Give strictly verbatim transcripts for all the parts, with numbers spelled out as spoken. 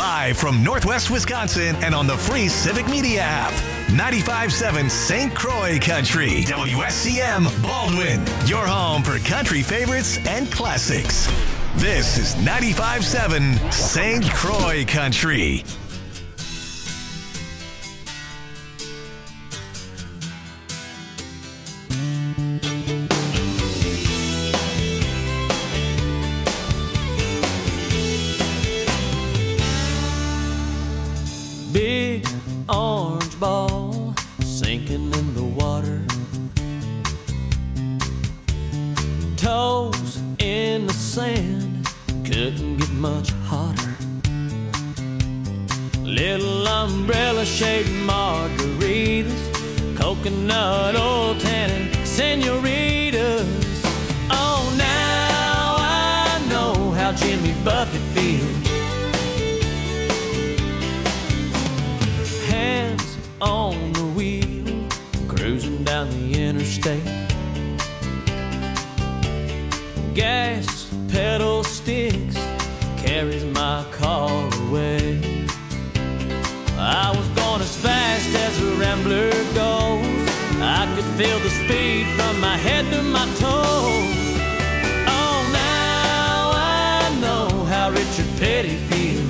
Live from Northwest Wisconsin and on the free Civic Media app. ninety-five point seven Saint Croix Country. W S C M Baldwin. Your home for country favorites and classics. This is ninety-five point seven Saint Croix Country. Big orange ball sinking in the water, toes in the sand, couldn't get much hotter. Little umbrella shaped margaritas, coconut oil tannin senoritas. Oh, now I know how Jimmy Buffett feels. Hands on the wheel, cruising down the interstate. Gas pedal sticks, carries my car away. I was going as fast as a rambler goes. I could feel the speed from my head to my toes. Oh, now I know how Richard Petty feels.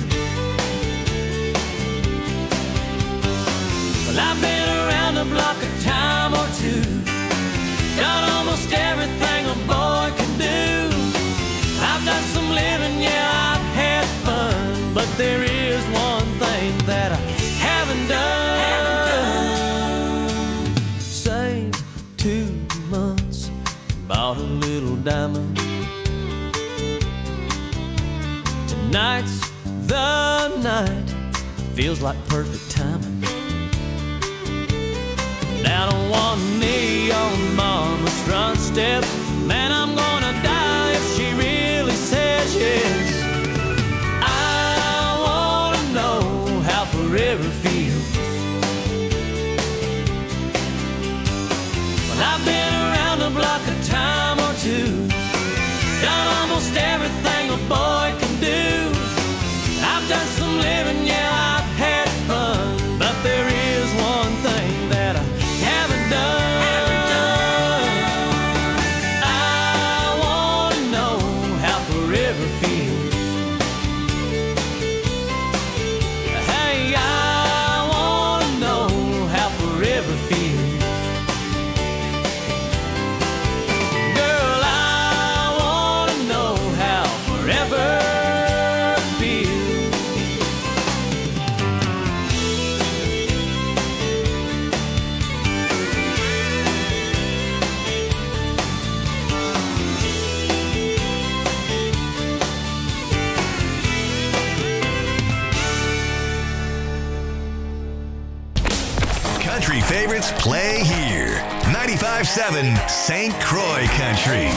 Well, I've been around the block a time or two, done almost everything a boy can do. I've done some living, yeah, I've had fun, but there is one thing that I haven't done. Haven't done. Saved two months, bought a little diamond. Tonight's the night, feels like perfect timing. Down on one knee on mama's front steps, man, I'm gonna die if she really says yes. I wanna know how forever feels. Well, I've been around the block a time or two, done almost everything a boy can do. I've done some living, yeah, I've had fun, but there is one thing that I haven't done. Haven't done. I wanna know how forever feels. Hey, I wanna know how forever feels. Girl, I wanna know how forever feels. Country favorites play here. ninety-five point seven Saint Croix Country.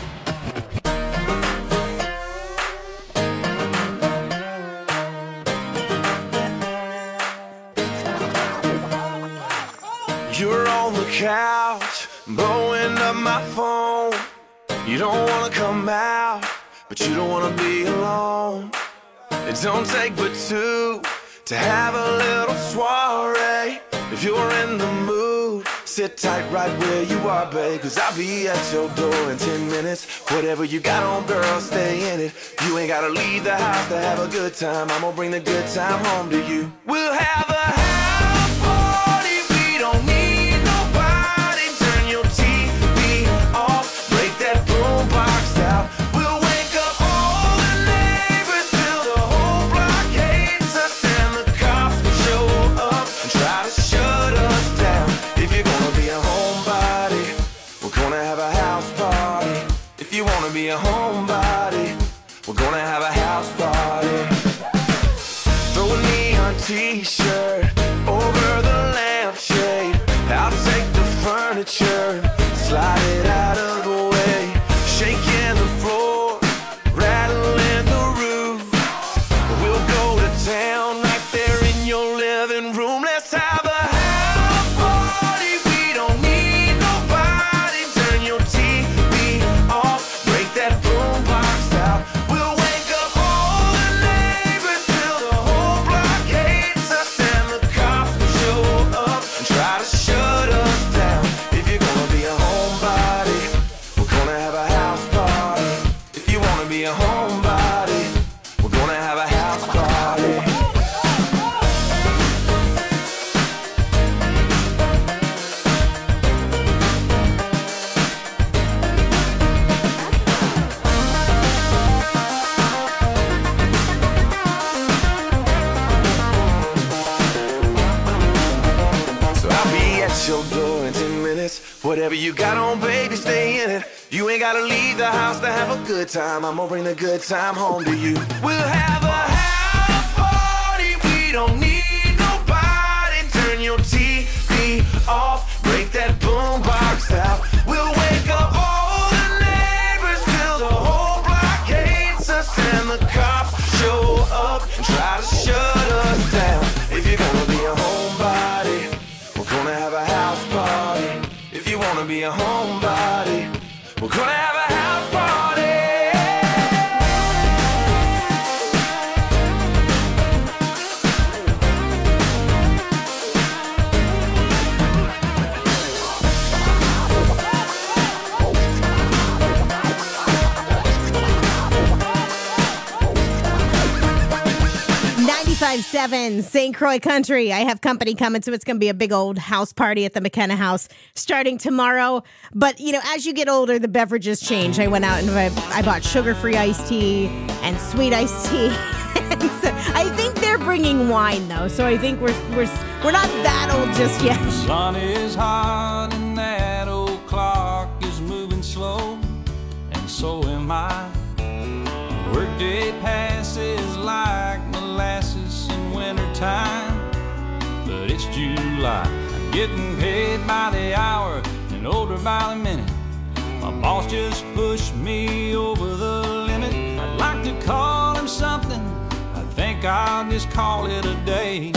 You're on the couch, blowing up my phone. You don't wanna come out, but you don't wanna be alone. It don't take but two to have a little soiree. If you're in the mood, sit tight right where you are, babe, cause I'll be at your door in ten minutes. Whatever you got on, girl, stay in it. You ain't gotta leave the house to have a good time. I'm gonna bring the good time home to you. We'll have a house party, we don't need nobody. Turn your T V off, break that boombox out. We'll wake up all the neighbors till the whole block hates us, and the cops show up and try to shut us down. If you're gonna be a homebody, we're gonna have a house party. If you wanna be a homebody, we're gonna have a house party. Throw a neon t-shirt over the lampshade. I'll take the furniture, slide it out of the way. Shaking the floor, rattling the roof. We'll go to town right there in your living room. Let's have a house party, we don't need nobody. Turn your T V off, break that boombox out. We'll wake up all the neighbors till the whole benefits. Whatever you got on, baby, stay in it. You ain't gotta leave the house to have a good time. I'm gonna bring the good time home to you. We'll have a house party. We don't need nobody. Turn your T V off. Break that boombox out. We'll wake up all the neighbors till the whole block hates us. And the cops show up and try to shut us down. If you're gonna be a homebody, we're gonna have a house party. If you wanna be a homebody, we're gonna have a house party. ninety-five point seven Saint Croix Country. I have company coming, so it's going to be a big old house party at the McKenna House starting tomorrow. But, you know, as you get older, the beverages change. I went out and I, I bought sugar-free iced tea and sweet iced tea. And so I think they're bringing wine, though, so I think we're we're we're not that old just yet. The sun is hot and that old clock is moving slow, and so am I. Workday passes like molasses in wintertime, but it's July. I'm getting paid by the hour and older by the minute. My boss just pushed me over the limit. I'd like to call him something, I think I'll just call it a day.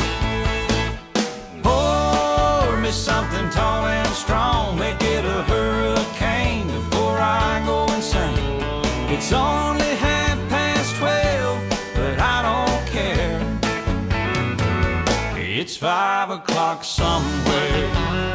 Pour me something tall and strong, make it a hurricane before I go insane. It's only half past twelve, but I don't care. It's five o'clock somewhere.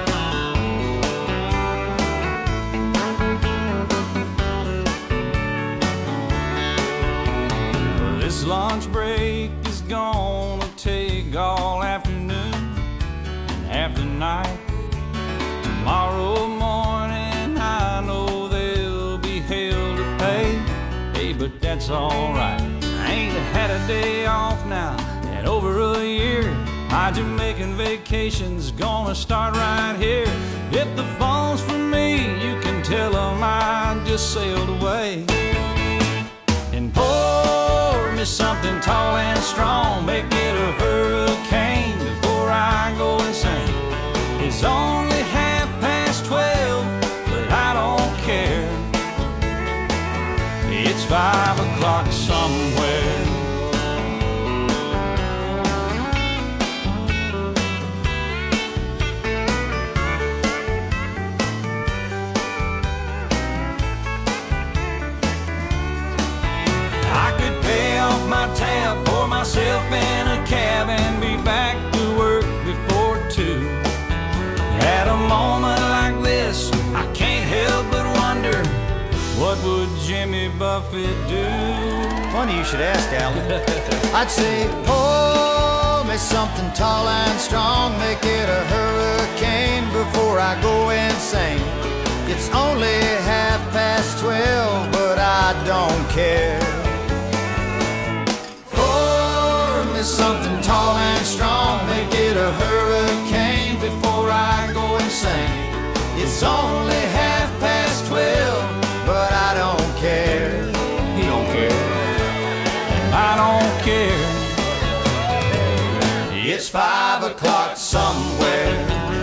This lunch break is gonna take all afternoon and half the night. Tomorrow morning I know there'll be hell to pay. Hey, but that's alright. I ain't had a day off now in over a year. My Jamaican vacation's gonna start right here. If the phone's for me, you can tell them I just sailed away. And pour me something tall and strong, make it a hurricane before I go insane. It's only half past twelve, but I don't care. It's five o'clock somewhere. I could pay off my tab, pour myself in a cab, and be back to work before two. At a moment like this, I can't help but wonder, what would Jimmy Buffett do? Funny you should ask, Alan. I'd say, pour me something tall and strong, make it a hurricane before I go insane. It's only half past twelve, but I don't care. Pour me something tall and strong, make it a hurricane before I go insane. It's only half past twelve, but I don't care. He don't care. I don't care. It's five o'clock somewhere.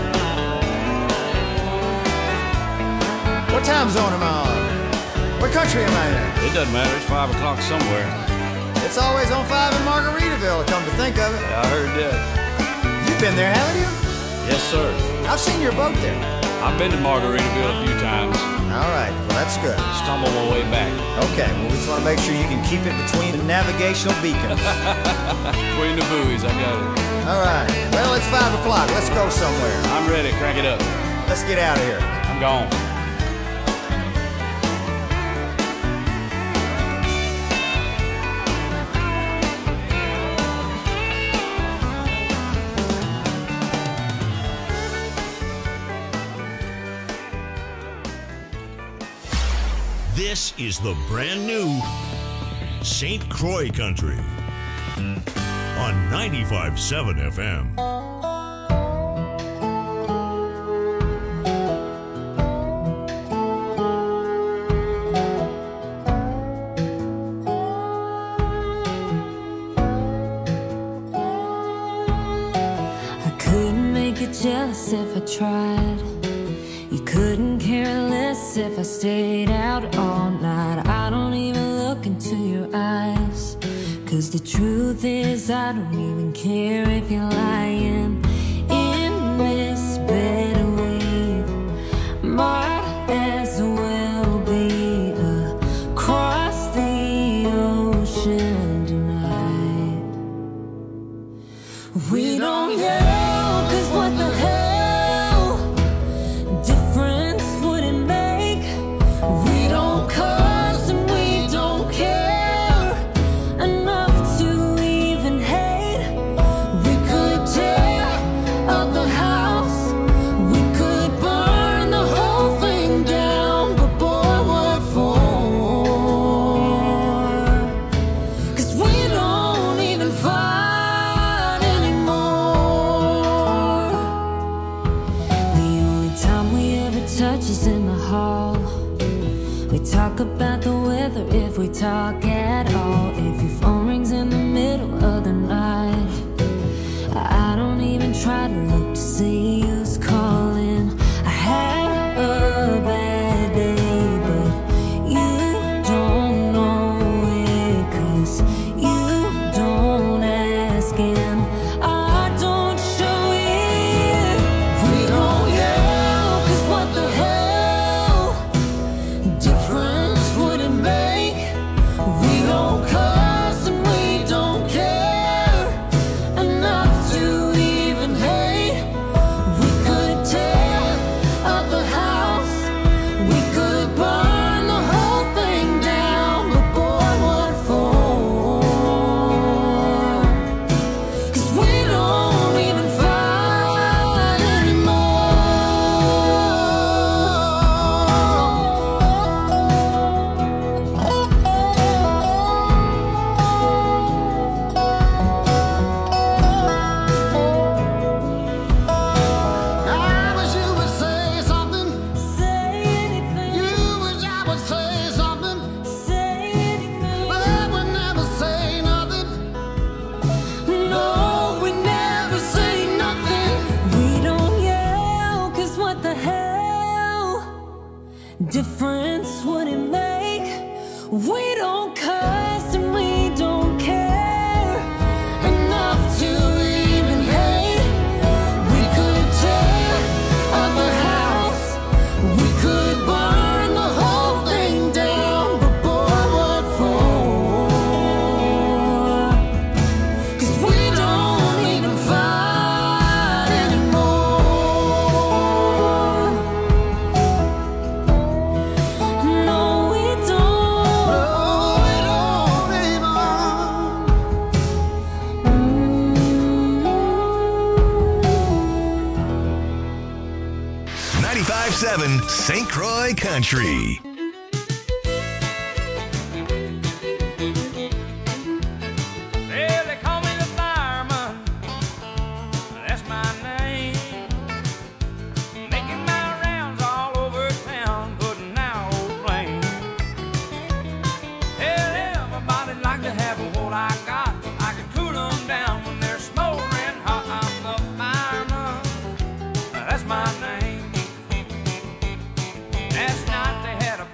What time zone am I on? What country am I in? It doesn't matter. It's five o'clock somewhere. It's always on five in Margaritaville, come to think of it. Yeah, I heard that. You've been there, haven't you? Yes, sir. I've seen your boat there. I've been to Margaritaville a few times. All right, well, that's good. Stumbled my way back. Okay, well, we just want to make sure you can keep it between the navigational beacons. Between the buoys, I got it. All right, well, it's five o'clock. Let's go somewhere. I'm ready. Crank it up. Let's get out of here. I'm gone. This is the brand new Saint Croix Country on ninety-five point seven F M. guess if I stayed out all night, I don't even look into your eyes. Cause the truth is I don't even care if you're lying in this bed we might as well be across the ocean tonight. We don't yell, cause what the hell difference would it make? We don't cuss and we don't care enough to even hate. We could tear up the house, we could burn the whole thing down, but boy, what for? Cause we don't even fight anymore. The only time we ever touch is in the hall. We talk about the weather if we talk at all. If your phone rings in the middle of the night, I don't even try to look to see who's calling. I had a bad day, but you don't know it, cause you don't ask and I don't show it. We don't yell, cause what the hell difference would it make? We don't cuss and we don't care enough to even hate. We could tear up the house, we could burn the whole thing down, but boy, what for? Cause we don't even fight I wish you would say something. Say anything, You wish I would say something. say anything. But I would never say nothing. No, we never say nothing. We don't yell, cause what the hell difference would it make? We don't cuss and we don't care enough to even hate. We could tear up a house, we could burn the whole thing down, but boy, what for? Cause we don't even fight anymore. No, we don't. No, we don't even. ninety-five seven Saint Croix Country. Well, they call me the fireman. That's my name. Making my rounds all over town, putting out old flames. Hell, everybody'd like to have what I got. I can cool them down when they're smoldering hot. I'm the fireman. That's my name. Last night they had a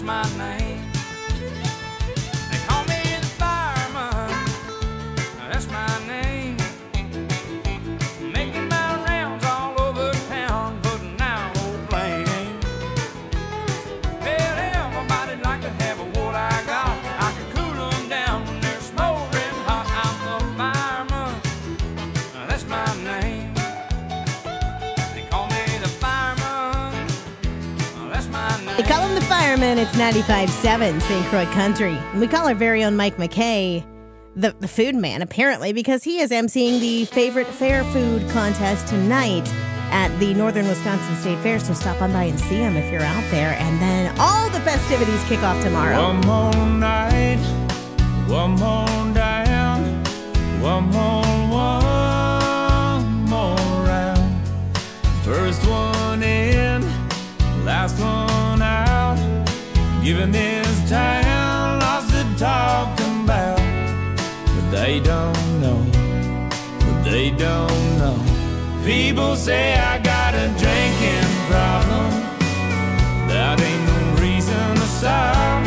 that's my name. They call me the fireman, that's my name. Making my rounds all over town, putting out old flame. Well, everybody like to have a what I got. I can cool them down when they're smoldering hot. I'm the fireman, that's my name. They call me the fireman, that's my name. They call him the fireman. It's ninety-five point seven Saint Croix Country. And we call our very own Mike McKay the, the food man, apparently, because he is emceeing the favorite fair food contest tonight at the Northern Wisconsin State Fair. So stop on by and see him if you're out there. And then all the festivities kick off tomorrow. One more night, one more down, one more, one more round. First one in, last one out. Giving this town lots to talk about. But they don't know, but they don't know. People say I got a drinking problem. That ain't no reason to stop.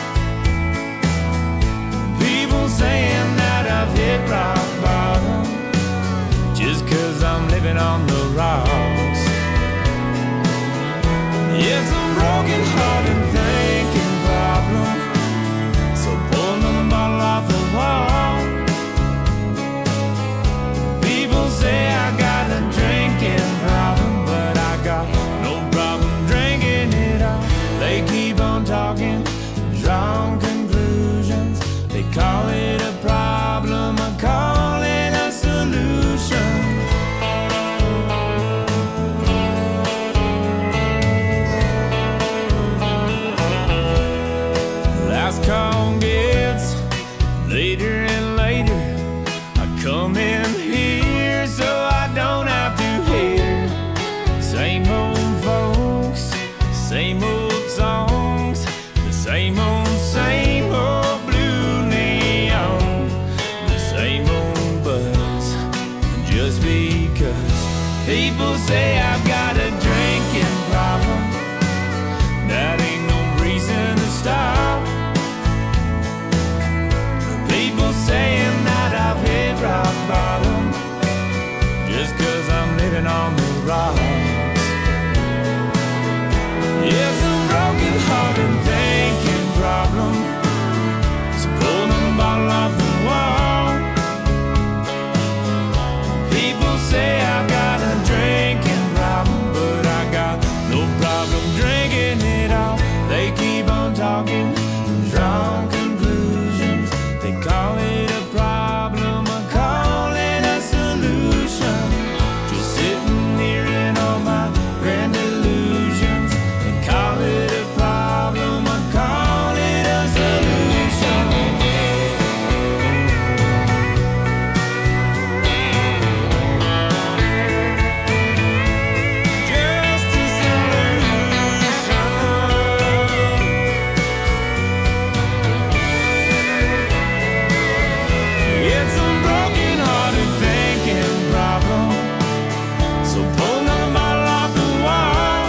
People saying that I've hit rock bottom just cause I'm living on the rocks. It's a broken hearted thinking problem. So pull another bottle off the wall. People say I got a drinking problem, but I got no problem drinking it all. They keep on talking, drawing conclusions. They call it a problem, I call it a solution. Last call gets later and later. I come in here so I don't have to hear same old folks, same old songs, the same old, same old blue neon, the same old buzz. Just because people say I've got a drinking problem, that ain't no reason to stop. People saying that I've hit rock bottom just cause I'm living on the rocks. It's a broken hearted thinking problem. So pull another bottle off the wall. People say I've got a drinking problem, but I got no problem drinking it all. They keep on talking, drawing conclusions. They call it a problem, I call it a solution. Just sitting here in all my grand illusions. They call it a problem, I call it a solution. Just a solution. It's a broken hearted thinking problem. So pull another bottle off the wall.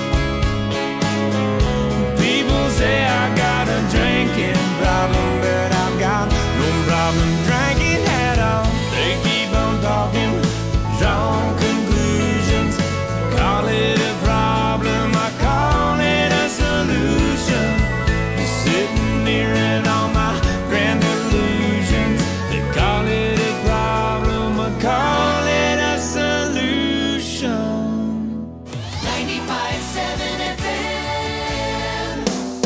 People say I got a drinking problem, but I've got no problem drinking at all. They keep on talking, drawing conclusions. Call it a problem, I call it a solution. Just sitting here in all my grand illusions. They call it a problem, I call it a solution. ninety-five point seven F M.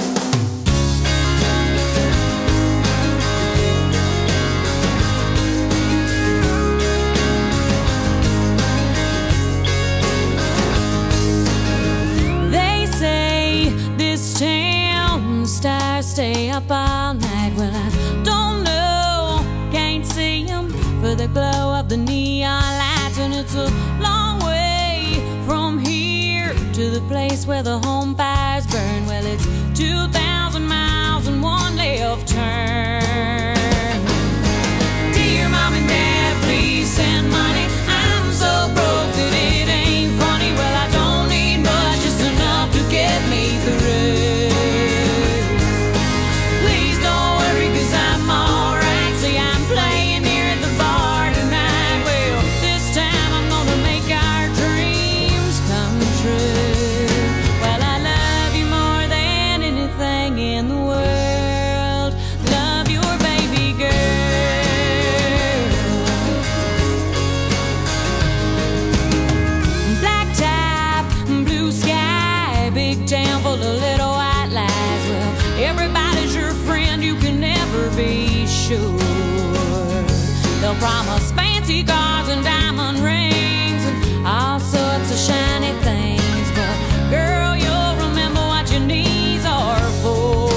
They say this town stars stay up all night. Well, I don't know, can't see 'em for the glow of the neon lights. And it's a long way from here to the place where the home fires burn. Well, it's two thousand miles and one left turn. Dear mom and dad, please send money. I'm so broke that it ain't funny. Well, I don't need much, just enough to get me through. Everybody's your friend, you can never be sure. They'll promise fancy cars and diamond rings and all sorts of shiny things, but girl, you'll remember what your knees are for.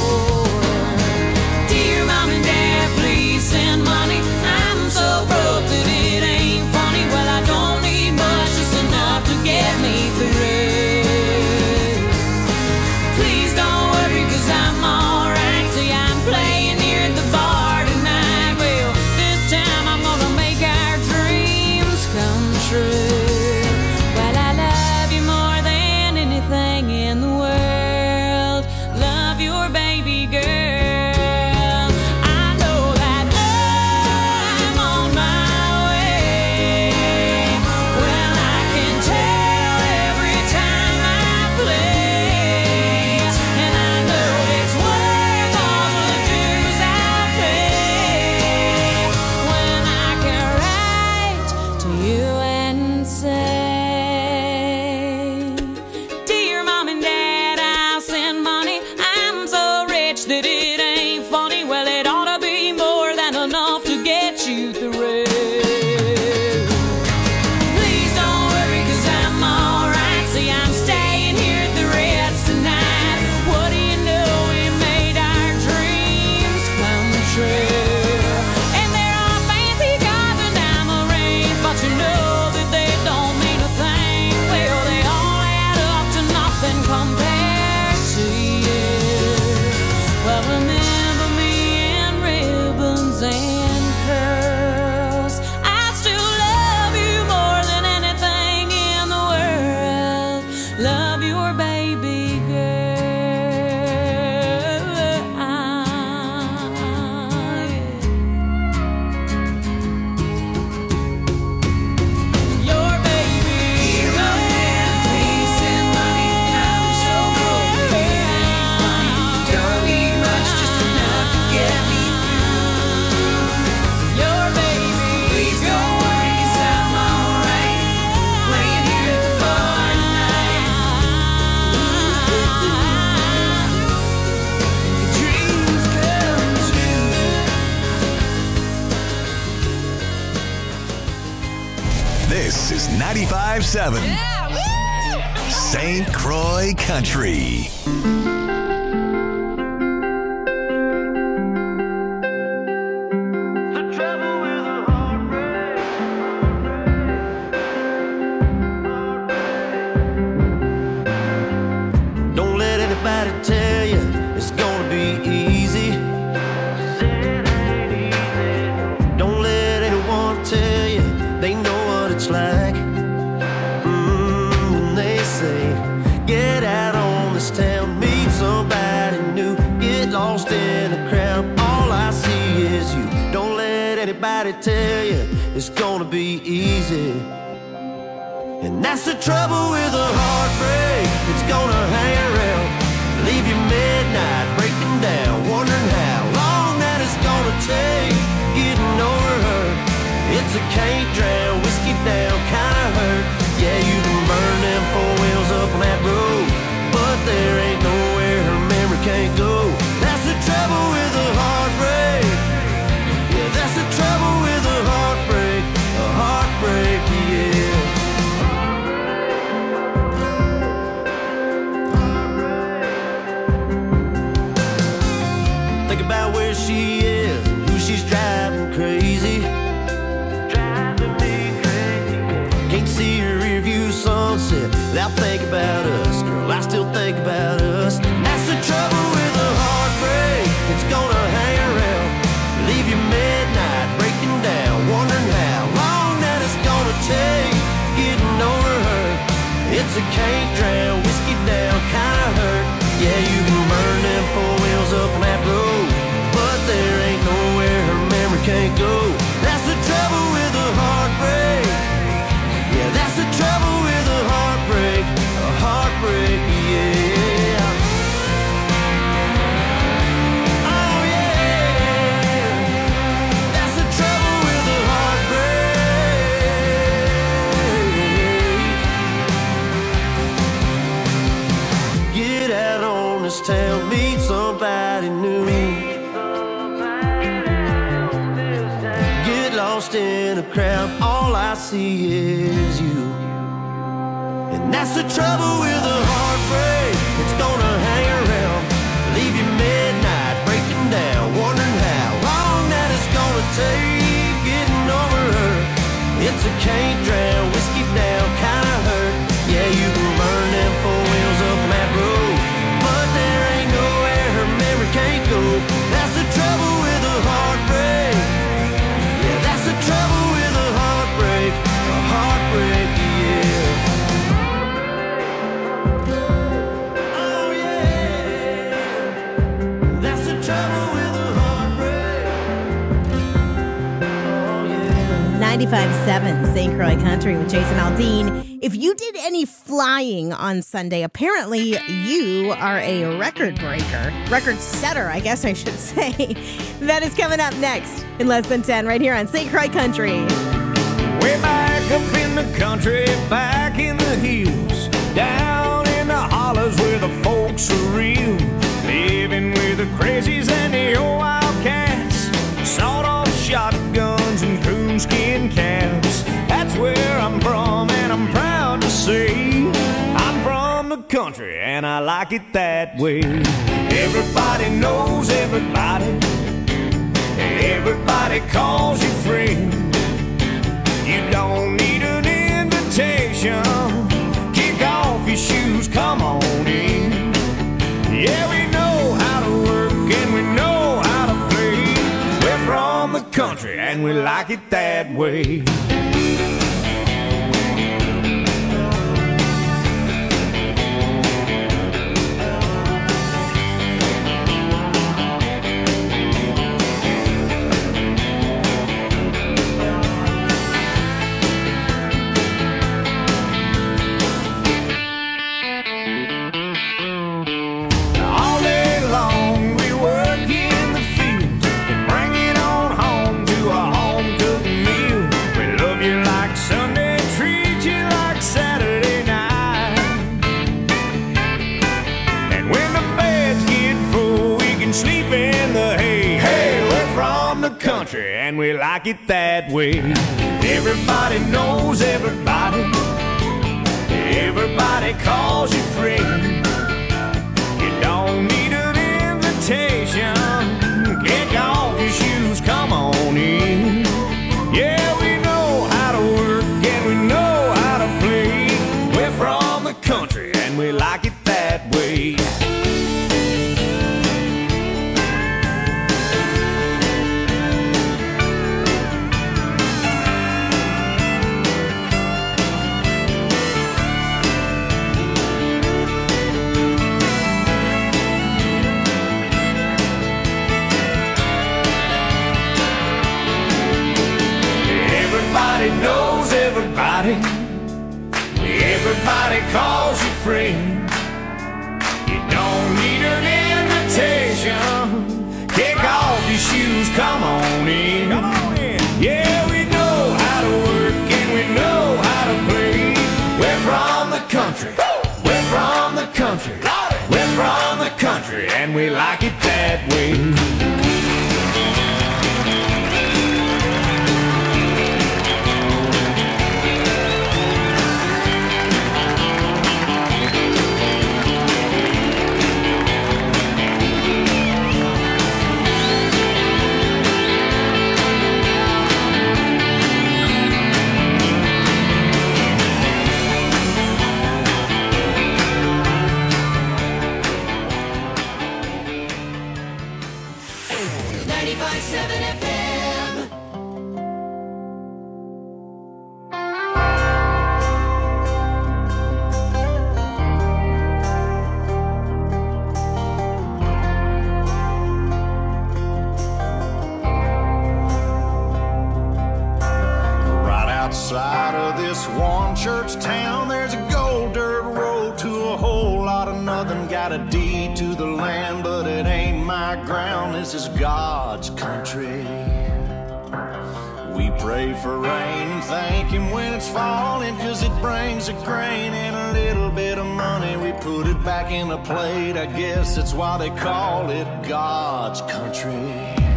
Dear mom and dad, please send money. I'm so broke that it ain't funny. Well, I don't need much, just enough to get me through. Please don't worry, cause I'm alright. See, I'm playing here at the bar tonight. Well, this time I'm gonna make our dreams come true. Well, I love you more than anything in the world. Love your baby girl. I know that I'm on my way. Well, I can tell every time I play, and I know it's worth all the dues I pay when I can write to you and say, dear mom and dad, I'll send money. I'm so rich that it ain't funny. Well, it ought to be more than enough to get you through. Please don't worry, cause I'm alright. See, I'm staying here at the Reds tonight. What do you know, we made our dreams come true. And there are fancy cars and diamond rings, but you know that they don't mean a thing. Well, they all add up to nothing compared to you. Well, remember me in ribbons and curls. I still love you more than anything in the world. Love your baby girl. Your baby girl. Please send money. I'm so broke that it ain't funny. Don't need much, just enough to get me through. Your baby. Please don't worry, cause I'm alright. Playing here at the bar tonight. Dreams come true. This is ninety-five seven Saint Croix Country. Don't let anybody tell you it's gonna be easy. Don't let anyone tell you they know what it's like. Mm, they say, get out on this town, meet somebody new, get lost in the crowd. All I see is you. Don't let anybody tell you it's gonna be easy. And that's the trouble with a heartbreak. It's gonna hang around, leave you midnight, breaking down, wondering how long that it's gonna take getting over her. It's a can't drown, whiskey down kind of hurt. Yeah, you can burn them four wheels up on that road, but there ain't nowhere her memory can't go. That's the trouble with a heartbreak. Yeah, that's the trouble with a heartbreak. A heartbreak, yeah. Think about where she is, who she's driving crazy. Driving me crazy. Can't see her rear view sunset without thinking about us. Girl, I still think about us. That's the trouble with a heartbreak. It's gonna hang around, leave you midnight, breaking down, wondering how long that it's gonna take getting over her. It's a can't drown, whiskey down kind of hurt. Yeah, you can burn them four wheels up on that road, but there ain't nowhere her memory can't go. That's the trouble with a heartbreak. Yeah, that's the trouble with a heartbreak. A heartbreak, yeah. Oh yeah. That's the trouble with a heartbreak. Get out on this town, meet somebody everybody knew. Get lost in a crowd, all I see is you. And that's the trouble with a heartbreak, it's gonna hang around, leave you midnight breaking down, wondering how long that it's gonna take getting over her. It's a can't drown, whiskey down kind of hurt. Yeah, you can burn them four wheels up that road, but there ain't nowhere her memory can't go. That's the trouble with a heartbreak. Yeah, that's the trouble with a heartbreak. A heartbreak, yeah. Oh yeah. That's the trouble with a heartbreak. Oh yeah. ninety-five point seven Saint Croix Country with Jason Aldean. If you did any flying on Sunday, apparently you are a record breaker. Record setter, I guess I should say. That is coming up next in less than ten right here on Saint Croix Country. Way back up in the country, back in the hills, down in the hollers where the folks are real, living with the crazies and the old wildcats, sawed-off shotguns and coonskin caps. That's where I'm from, and I'm proud to say I'm from the country, and I like it that way. Everybody knows everybody, everybody calls you friend. You don't need an invitation, kick off your shoes, come on in. Yeah, we know how to work and we know how to play. We're from the country and we like it that way. And we like it that way. Everybody knows everybody, everybody calls you friend. You don't need an invitation, kick off your shoes, come on in. Yeah, we know how to work and we know how to play. We're from the country and we like it that way. Everybody knows everybody, everybody calls you friend. You don't need an invitation, kick off your shoes, come on in. Come on in. Yeah, we know how to work and we know how to play. We're from the country, we're from the country, we're from the country, and we like it that way. ninety-five point seven F M. Right outside of this one church town, there's a gold dirt road to a whole lot of nothing. Got a deed to the land, but it ain't my ground. This is God's country. We pray for rain and thank him when it's falling, cause it brings a grain and a little bit of money. We put it back in the plate, I guess that's why they call it God's country.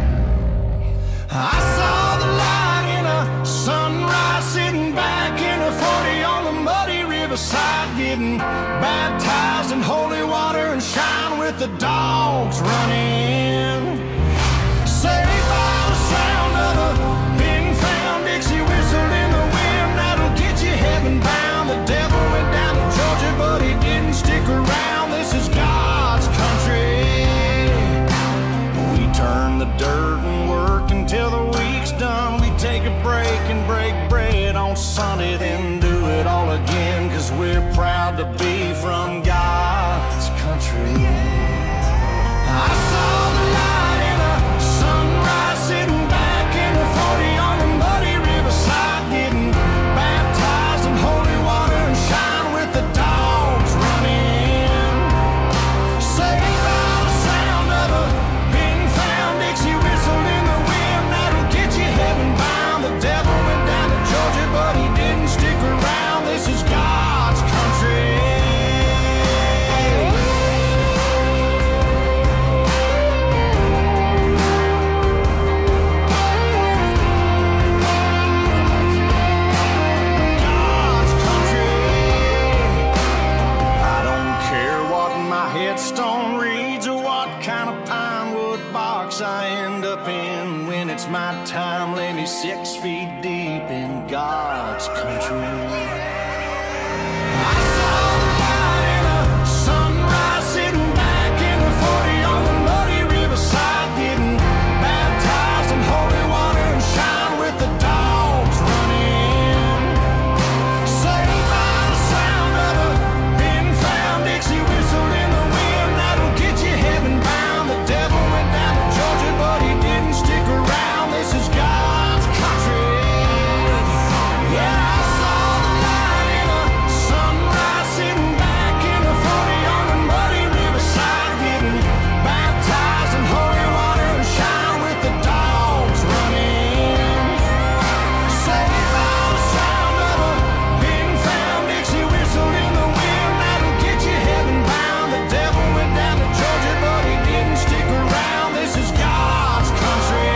I saw the light in a sunrise, sitting back in a forty on the muddy riverside, getting baptized in holy water and shine with the dogs running. Saved by the sound of a big found Dixie whistle in the wind, that'll get you heaven bound. The devil went down to Georgia, but he didn't stick around. This is God's country. We turn the dirt and work until the week's done. We take a break and break bread on Sunday, then do it all again, cause we're proud to be from God's country. I saw the light in a sunrise, sitting back in a forty on the muddy riverside, getting baptized in holy water and shine with the dogs running. Saved by the sound of a big found Dixie whistle in the wind, that'll get you heaven bound. The devil went down to Georgia, but he didn't stick around. This is God's country. Headstone reads or what kind of pine wood box I end up in. When it's my time, lay me six feet deep in God's country. I saw the light in a sunrise, sitting back in the forty on the muddy riverside, getting baptized in holy water and shine with the dogs running. Saved by the sound of a big found Dixie whistle in the wind, that'll get you heaven bound. The devil went down to Georgia, but he didn't stick around. This is God's country. Yeah, I saw the light in a sunrise, sitting back in a forty on the muddy riverside, getting baptized in holy water and shine with the dogs running. Saved by the sound of a big found Dixie whistle in the wind, that'll get you heaven bound. The devil went down to Georgia, but he didn't stick around. This is God's country.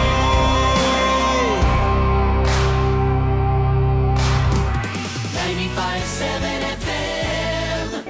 ninety-five seven F M.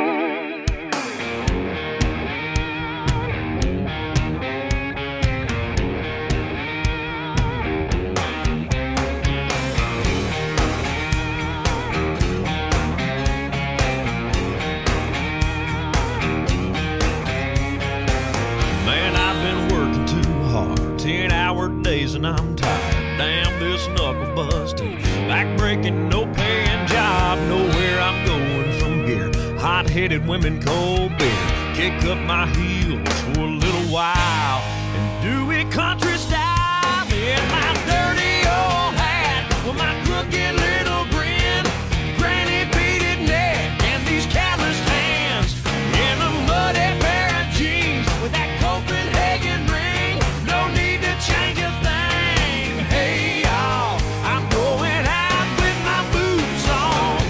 Man, I've been working too hard, ten hour days and I'm tired. Damn this knuckle busting, back breaking, no paying job. Nowhere I'm going from here. Hot-headed women, cold beer. Kick up my heels for a little while and do it country style. In my dirty old hat, with my crooked little grin, granny beaded neck and these calloused hands, in a muddy pair of jeans with that Copenhagen ring. No need to change a thing. Hey y'all, I'm going out with my boots on.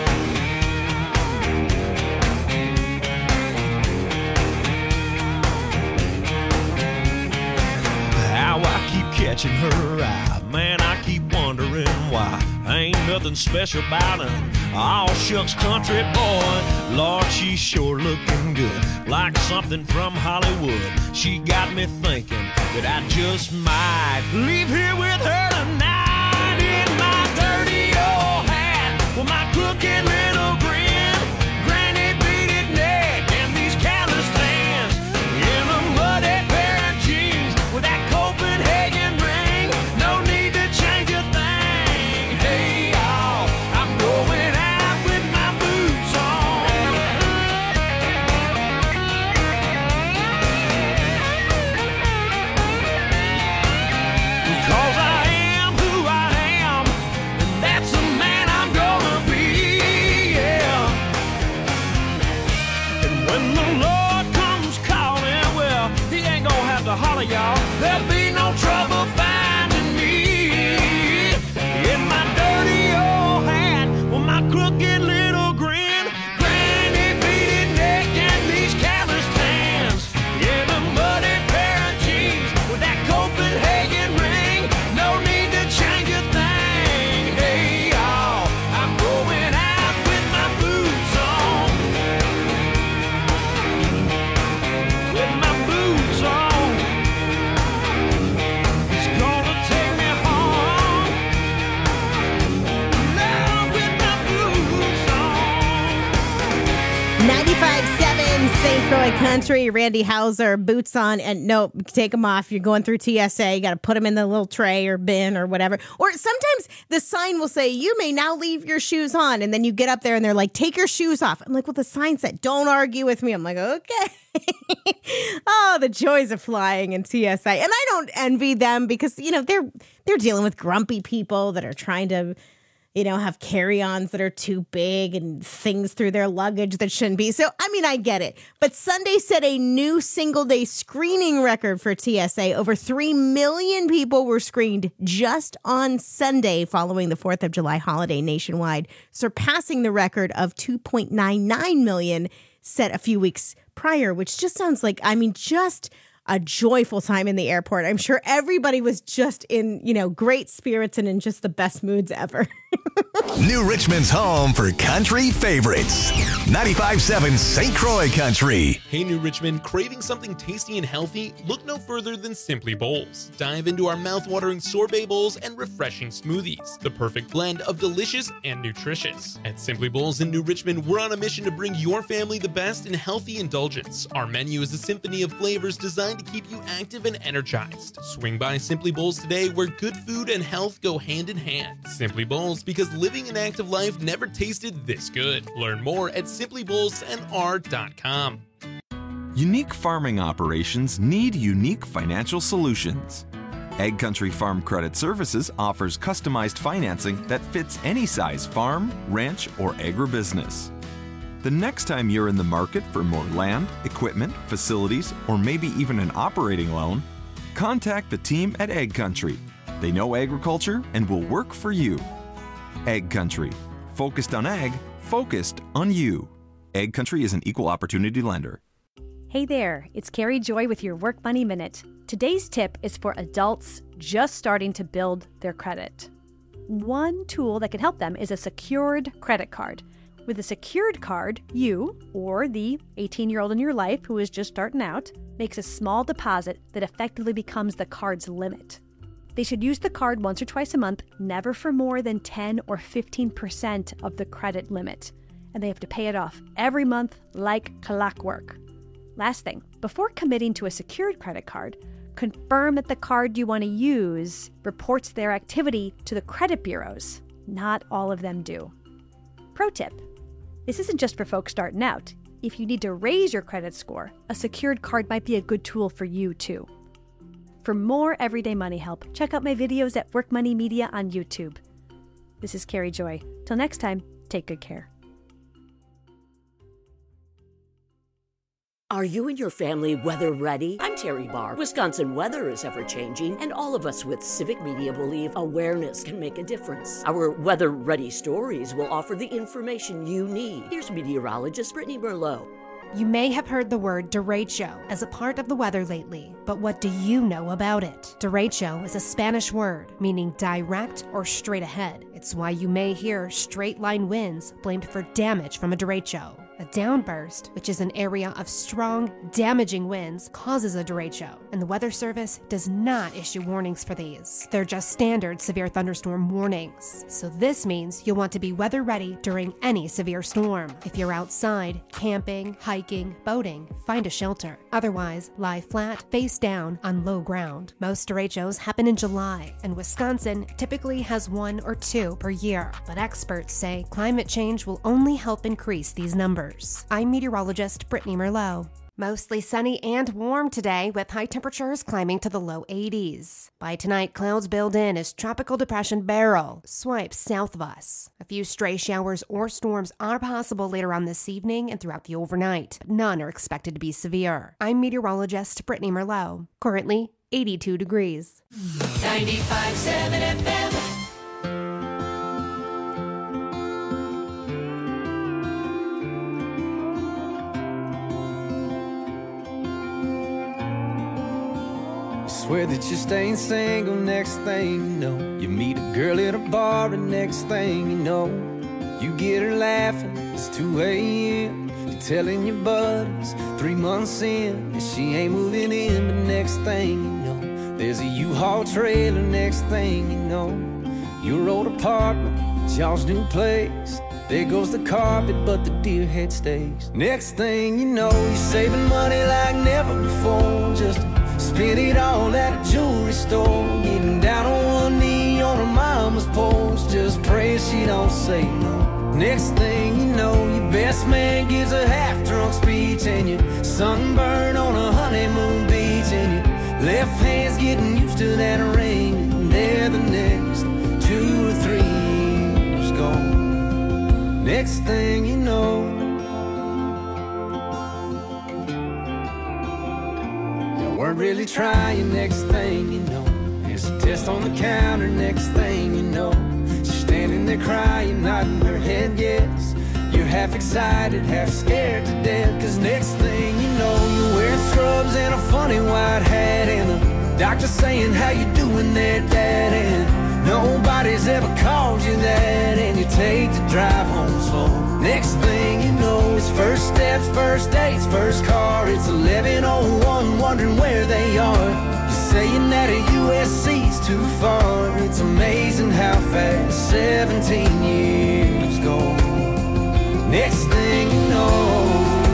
How I keep catching her eye, man, I keep wondering why. Ain't nothing special about her, all shucks country boy. Lord, she's sure looking good, like something from Hollywood. She got me thinking that I just might leave here with her tonight. In my dirty old hat, with my crooked little grin, granny beaded neck and these calloused hands, in a muddy pair of jeans with that Copenhagen ring. No need to change a thing. Hey y'all, I'm going out with my boots on. Cause I am who I am, and that's the man I'm gonna be, yeah. And when the Lord comes calling, well, he ain't gonna have to holler, y'all. There'll be no trouble finding me. Country, Randy Houser, boots on, and nope, take them off. You're going through T S A. You got to put them in the little tray or bin or whatever. Or sometimes the sign will say, you may now leave your shoes on. And then you get up there and they're like, take your shoes off. I'm like, well, the sign said, don't argue with me. I'm like, okay. Oh, the joys of flying in T S A. And I don't envy them because, you know, they're they're dealing with grumpy people that are trying to, you know, have carry-ons that are too big and things through their luggage that shouldn't be. So, I mean, I get it. But Sunday set a new single-day screening record for T S A. Over three million people were screened just on Sunday following the fourth of July holiday nationwide, surpassing the record of two point nine nine million set a few weeks prior, which just sounds like, I mean, just a joyful time in the airport. I'm sure everybody was just in, you know, great spirits and in just the best moods ever. New Richmond's home for country favorites. ninety-five point seven Saint Croix Country. Hey, New Richmond, craving something tasty and healthy? Look no further than Simply Bowls. Dive into our mouth-watering sorbet bowls and refreshing smoothies. The perfect blend of delicious and nutritious. At Simply Bowls in New Richmond, we're on a mission to bring your family the best in healthy indulgence. Our menu is a symphony of flavors designed to keep you active and energized. Swing by Simply Bowls today, where good food and health go hand in hand. Simply Bowls, because living an active life never tasted this good. Learn more at simply bowls n r dot com. Unique farming operations need unique financial solutions. Egg Country Farm Credit Services offers customized financing that fits any size farm, ranch, or agribusiness. The next time you're in the market for more land, equipment, facilities, or maybe even an operating loan, contact the team at Egg Country. They know agriculture and will work for you. Egg Country. Focused on ag, focused on you. Egg Country is an equal opportunity lender. Hey there, it's Carrie Joy with your Work Money Minute. Today's tip is for adults just starting to build their credit. One tool that can help them is a secured credit card. With a secured card, you, or the eighteen-year-old in your life who is just starting out, makes a small deposit that effectively becomes the card's limit. They should use the card once or twice a month, never for more than ten or fifteen percent of the credit limit. And they have to pay it off every month like clockwork. Last thing, before committing to a secured credit card, confirm that the card you want to use reports their activity to the credit bureaus. Not all of them do. Pro tip, this isn't just for folks starting out. If you need to raise your credit score, a secured card might be a good tool for you too. For more everyday money help, check out my videos at Work Money Media on YouTube. This is Carrie Joy. Till next time, take good care. Are you and your family weather ready? I'm Terry Barr. Wisconsin weather is ever changing, and all of us with Civic Media believe awareness can make a difference. Our weather ready stories will offer the information you need. Here's meteorologist Brittany Merlot. You may have heard the word derecho as a part of the weather lately, but what do you know about it? Derecho is a Spanish word meaning direct or straight ahead. It's why you may hear straight line winds blamed for damage from a derecho. A downburst, which is an area of strong, damaging winds, causes a derecho, and the Weather Service does not issue warnings for these. They're just standard severe thunderstorm warnings. So this means you'll want to be weather ready during any severe storm. If you're outside, camping, hiking, boating, find a shelter. Otherwise, lie flat, face down on low ground. Most derechos happen in July, and Wisconsin typically has one or two per year. But experts say climate change will only help increase these numbers. I'm meteorologist Brittany Merlot. Mostly sunny and warm today, with high temperatures climbing to the low eighties. By tonight, clouds build in as Tropical Depression Beryl swipes south of us. A few stray showers or storms are possible later on this evening and throughout the overnight, but none are expected to be severe. I'm meteorologist Brittany Merlot. Currently, eighty-two degrees. ninety-five point seven F M. Swear that you're staying single, next thing you know, you meet a girl at a bar, and next thing you know, you get her laughing, it's two a.m. You're telling your buddies, three months in, that she ain't moving in, but next thing you know, there's a U-Haul trailer, next thing you know, your old apartment, it's y'all's new place. There goes the carpet, but the deer head stays. Next thing you know, you're saving money like never before. Just to spend it all at a jewelry store. Getting down on one knee on her mama's porch, just praying she don't say no. Next thing you know, your best man gives a half-drunk speech, and you're sunburned on a honeymoon beach, and your left hand's getting used to that ring, and there the next two or three years gone. Next thing you know, you weren't really trying. Next thing you know, there's a test on the counter. Next thing you know, she's standing there crying, nodding her head yes. You're half excited, half scared to death, cause next thing you know, you're wearing scrubs and a funny white hat, and the doctor saying, how you doing there, Dad? And nobody's ever called you that, and you take the drive home slow. Next thing you know, it's first steps, first dates, first car. It's eleven oh one, wondering where they are. You're saying that a U S C's too far. It's amazing how fast seventeen years go. Next thing you know,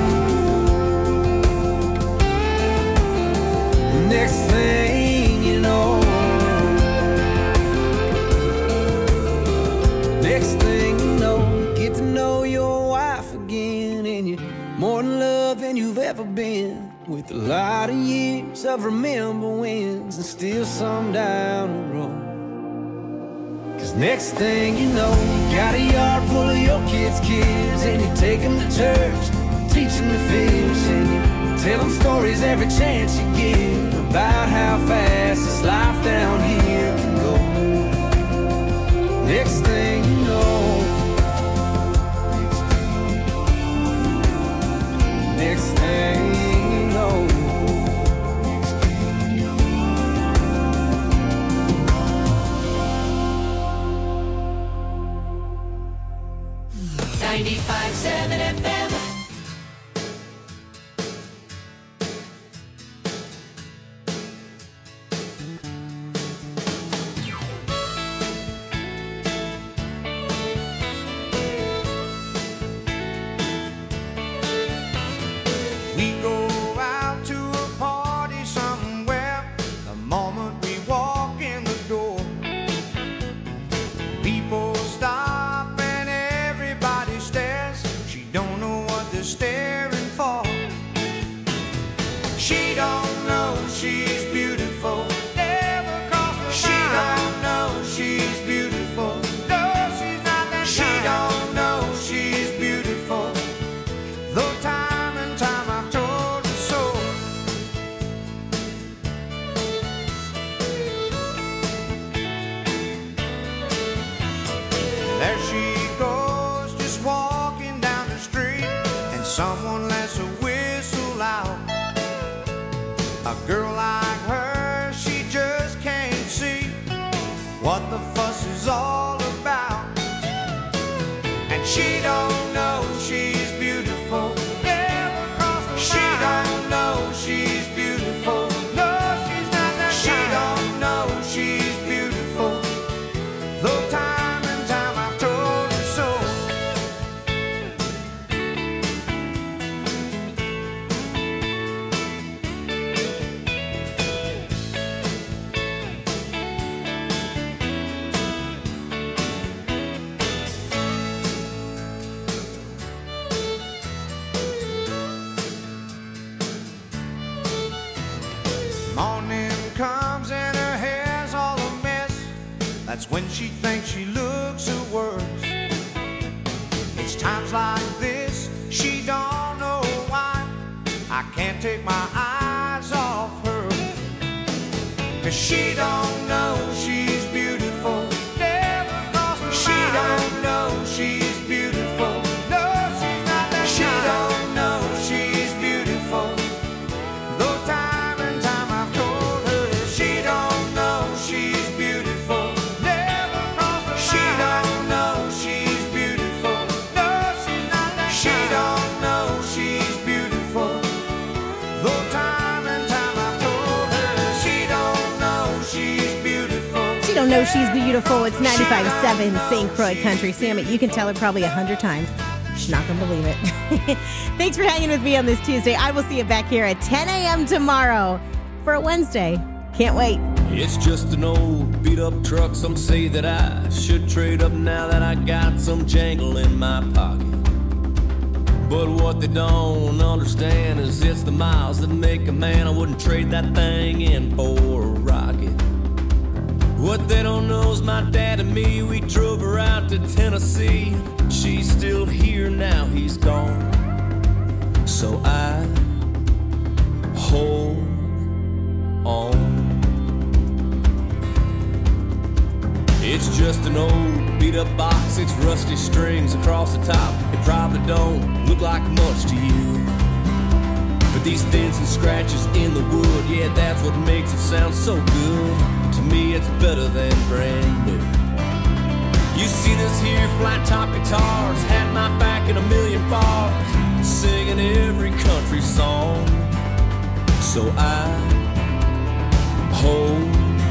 next thing you know, next thing you know, you get to know your wife again, and you're more in love than you've ever been, with a lot of years of remember wins and still some down the road. Cause next thing you know, you got a yard full of your kids' kids, and you take them to church, teach them to fish, and you tell them stories every chance you get about how fast this life down here can go. Next thing you know, next thing you know, ninety-five seven F M. We go out to a party somewhere. The moment we walk in the door, people stop and everybody stares. She don't know what they're staring for. She don't know she's beautiful. Never crossed her mind. She don't know she's beautiful. No, she's not that She kind. Don't know she's beautiful. Though time and time I've told her so. There she goes, just walking down the street, and someone lets a whistle out. A girl like her, she just can't see what the fuss is all about. And she don't know she's beautiful. Never crossed her mind. She don't know she's beautiful. No, she's not that She kind. Don't know she's beautiful. Though time and time I've told her so. Morning comes and her hair's all a mess. That's when she thinks she looks her worst. It's times like this, she don't know why I can't take my eyes off her. Cause she don't know she's beautiful. Never crossed her mind. She don't know she's beautiful. No, she's not that She kind. Don't know she's beautiful. Though time and time I've told her, she don't know she's beautiful. Never crossed her She mind. Don't know she's beautiful. No, she's not that She kind. Don't know she's beautiful. Though time and time I've told her, she don't know she's still know she's beautiful. It's ninety-five point seven Saint Croix Country. Sammy, you can tell her probably a hundred times. She's not going to believe it. Thanks for hanging with me on this Tuesday. I will see you back here at ten a.m. tomorrow for a Wednesday. Can't wait. It's just an old beat-up truck. Some say that I should trade up now that I got some jangle in my pocket. But what they don't understand is it's the miles that make a man. I wouldn't trade that thing in for a rocket. What they don't know is my dad and me, we drove her out to Tennessee. She's still here now, he's gone. So I hold on. It's just an old beat-up box, it's rusty strings across the top. It probably don't look like much to you, but these dents and scratches in the wood, yeah, that's what makes it sound so good. To me, it's better than brand new. You see this here flat top guitars, had my back in a million bars, singing every country song. So I hold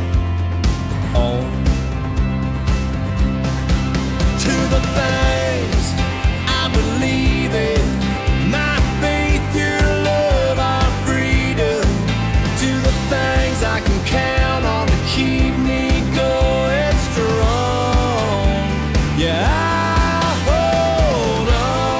on to the things I believe in, my faith, your love, our freedom, to the things I can count on to keep me going strong. Yeah, I hold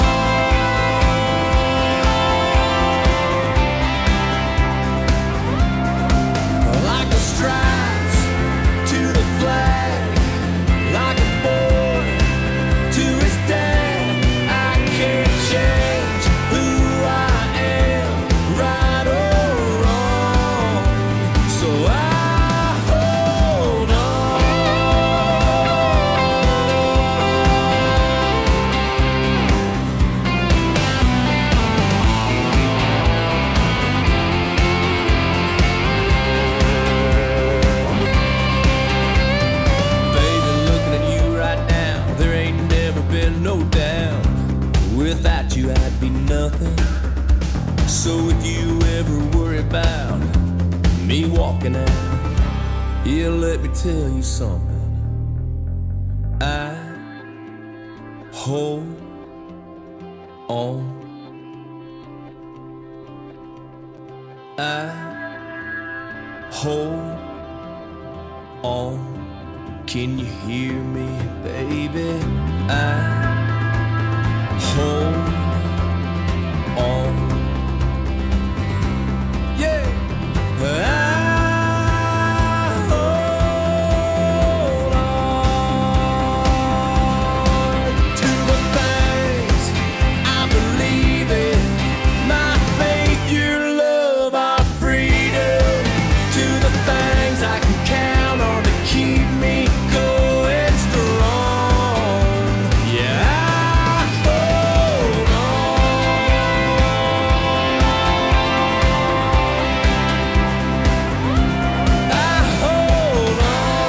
on like the stripes to the flag, like a boy to his dad. I can't change who I am, right or wrong. So I hold Baby, looking at you right now, there ain't never been no doubt. Without you, I'd be nothing. So if you ever worry about me walking out, yeah, let me tell you something. I hold on. I hold on. Can you hear me, baby? I hold on. Yeah. I hold on to the things I believe in, my faith, your love, our freedom, to the things I can count on to keep me going strong. Yeah, I hold on. I hold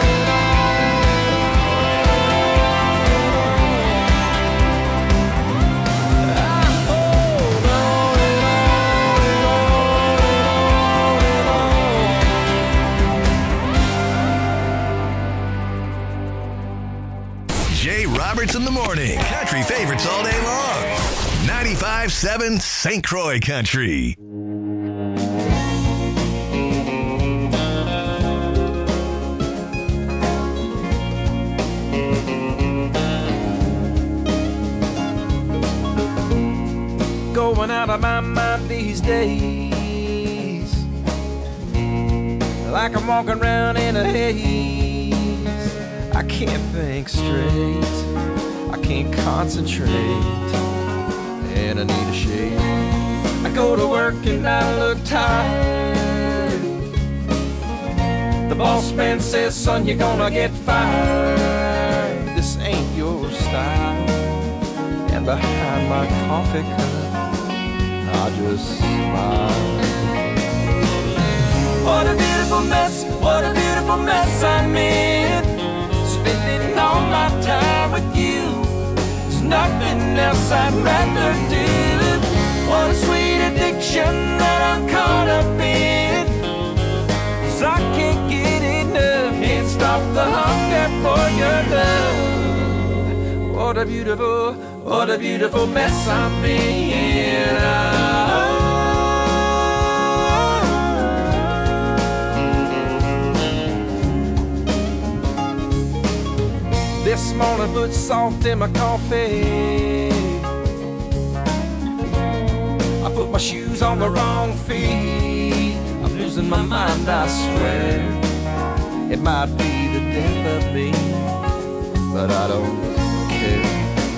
Jay Roberts in the morning. Country favorites all day long. ninety-five point seven Saint Croix Country. Going out of my mind these days, like I'm walking around in a haze. I can't think straight, I can't concentrate, and I need a shave. I go to work and I look tired. The boss man says, son, you're gonna get fired. This ain't your style. And behind my coffee cup, I just smile. What a beautiful mess, what a beautiful mess I'm in. Spending all my time with you, there's nothing else I'd rather do. What a sweet addiction that I'm caught up in, 'cause I can't get enough, can't stop the hunger. hunger for your love. What a beautiful, what a beautiful mess I'm in. Oh. This morning put salt in my coffee. I put my shoes on the wrong feet. I'm losing my mind, I swear. It might be the death of me, but I don't care.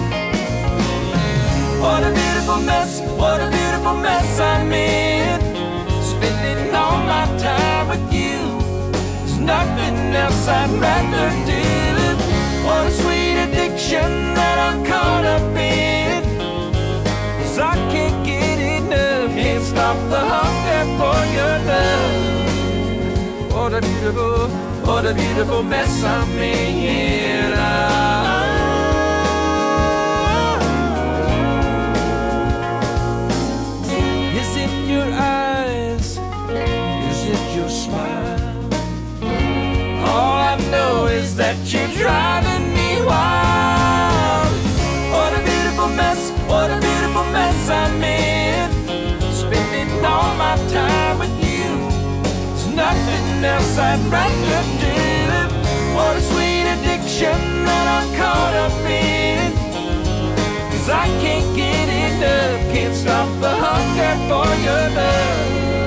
What a beautiful mess, what a beautiful mess I'm in. Spending all my time with you. There's nothing else I'd rather do. What a sweet addiction that I'm caught up in. 'Cause I can't get enough, can't stop the hunger for your love. What a beautiful, what a beautiful mess I'm in. Ah. Is it your eyes? Is it your smile? All I know is that you're driving me wild. What a beautiful mess, what a beautiful mess I'm in. Spending all my time with you. There's nothing else I'd rather do. What a sweet addiction that I'm caught up in. 'Cause I can't get enough, can't stop the hunger for your love.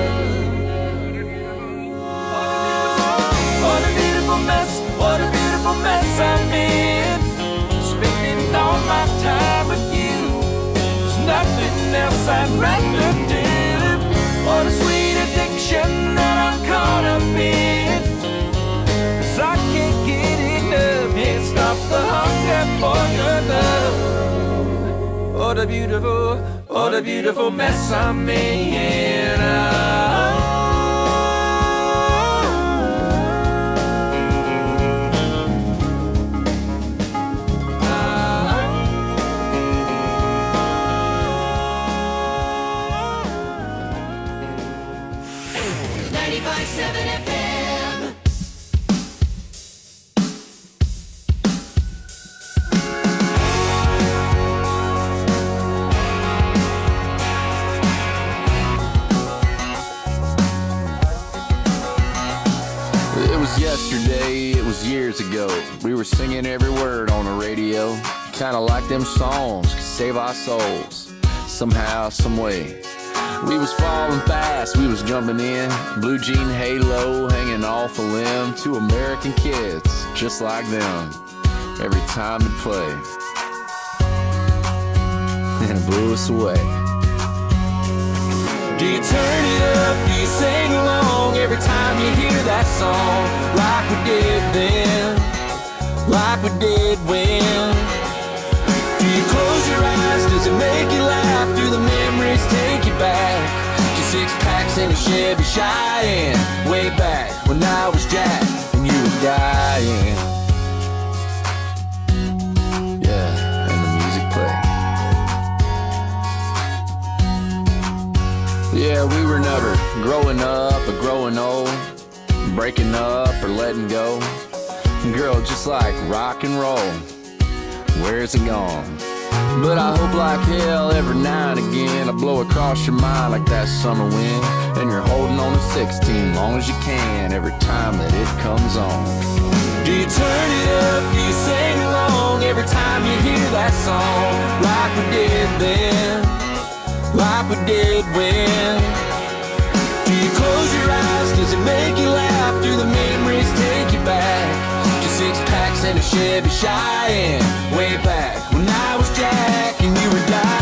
What a beautiful mess, what a beautiful mess I'm in. Spending all my time with you. There's nothing else I'd rather do. What a sweet addiction that I'm caught up in. 'Cause I can't get enough, can't stop the hunger for your love. What a beautiful, what a beautiful mess I'm in. Oh. ninety-five point seven F M. It was yesterday, it was years ago. We were singing every word on the radio. Kinda like them songs could save our souls. Somehow, some way. We was falling fast, we was jumping in. Blue jean halo hanging off a limb. Two American kids, just like them. Every time it played. And it blew us away. Do you turn it up, do you sing along every time you hear that song? Like we did then, like we did when. Do you close your eyes, does it make you laugh? Do the memories take you back? To six packs in a Chevy Cheyenne. Way back when I was Jack and you were dying. Yeah, and the music played. Yeah, we were never growing up or growing old, breaking up or letting go. Girl, just like rock and roll, where's it gone? But I hope like hell every now and again I blow across your mind like that summer wind. And you're holding on to sixteen long as you can every time that it comes on. Do you turn it up, do you sing along every time you hear that song? Like we did then, like we did when. Do you close your eyes, does it make you laugh? Do the memories take you back? To six packs and a Chevy Cheyenne. Way back when I was Jack and you were dying.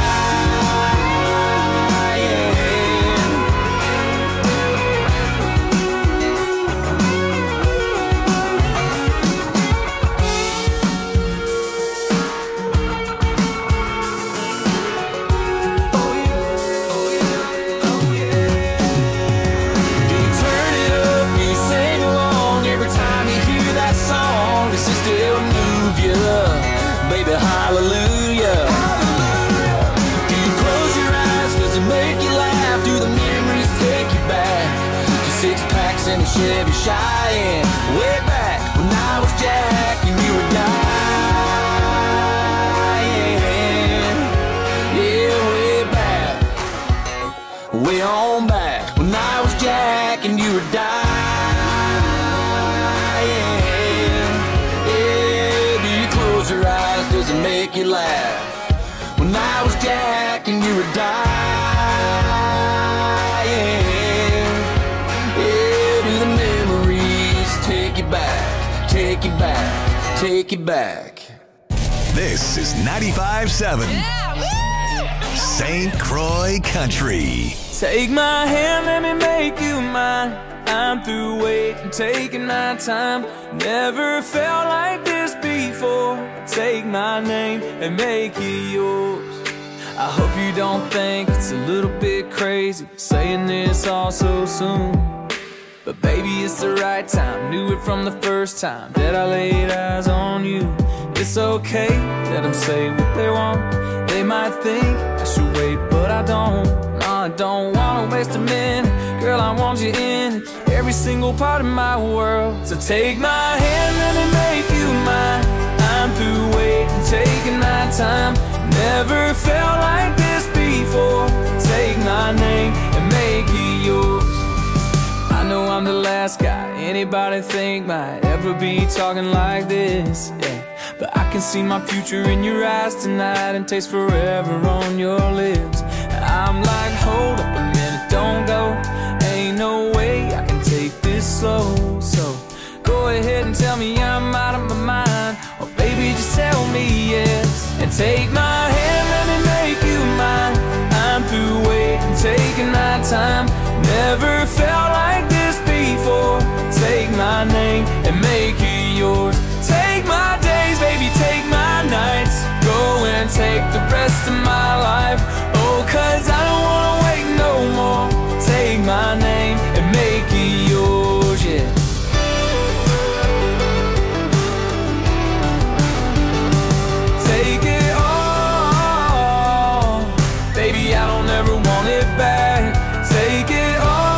Baby, hallelujah. Hallelujah. Do you close your eyes? Does it make you laugh? Do the memories take you back to six packs and a Chevy Cheyenne? Way back when I was Jack and dying. Yeah, way back, way on back, when I was Jack and you were dying. Yeah, do you close your eyes, does it make you laugh? When I was Jack and you were dying. Yeah, do the memories take you back, take you back, take you back. This is ninety-five seven Saint Croix Country. Take my hand, let me make you mine. I'm through waiting, taking my time. Never felt like this before. Take my name and make it yours. I hope you don't think it's a little bit crazy saying this all so soon. But baby, it's the right time. Knew it from the first time that I laid eyes on you. It's okay, let them say what they want. They might think I should wait, but I don't. No, I don't wanna waste a minute. Girl, I want you in every single part of my world. So take my hand, let me make you mine. I'm through waiting, taking my time. Never felt like this before. Take my name and make it yours. I know I'm the last guy anybody think might ever be talking like this, yeah. But I can see my future in your eyes tonight and taste forever on your lips. I'm like, hold up a minute, don't go. Ain't no way I can take this slow. So go ahead and tell me I'm out of my mind, or baby just tell me yes. And take my hand, let me make you mine. I'm through waiting, taking my time. Never felt like this before. Take my name and make it yours. Take my days, baby, take my nights. Go and take the rest of my life. Oh, cause I don't wanna wait no more. Take my name and make it yours, yeah. Take it all, baby, I don't ever want it back. Take it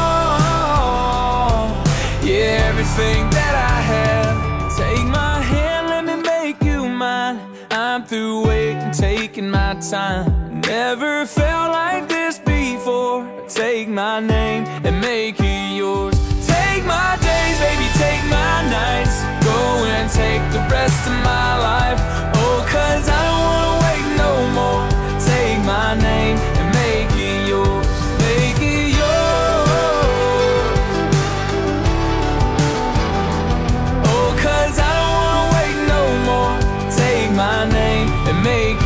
all, yeah, everything that I have. Take my hand, let me make you mine. I'm through waiting, taking my time. Never felt like this before. Take my name and make it yours. Take my days, baby, take my nights. Go and take the rest of my life. Oh, cause I don't wanna wait no more. Take my name and make it yours. Make it yours. Oh, cause I don't wanna wait no more. Take my name and make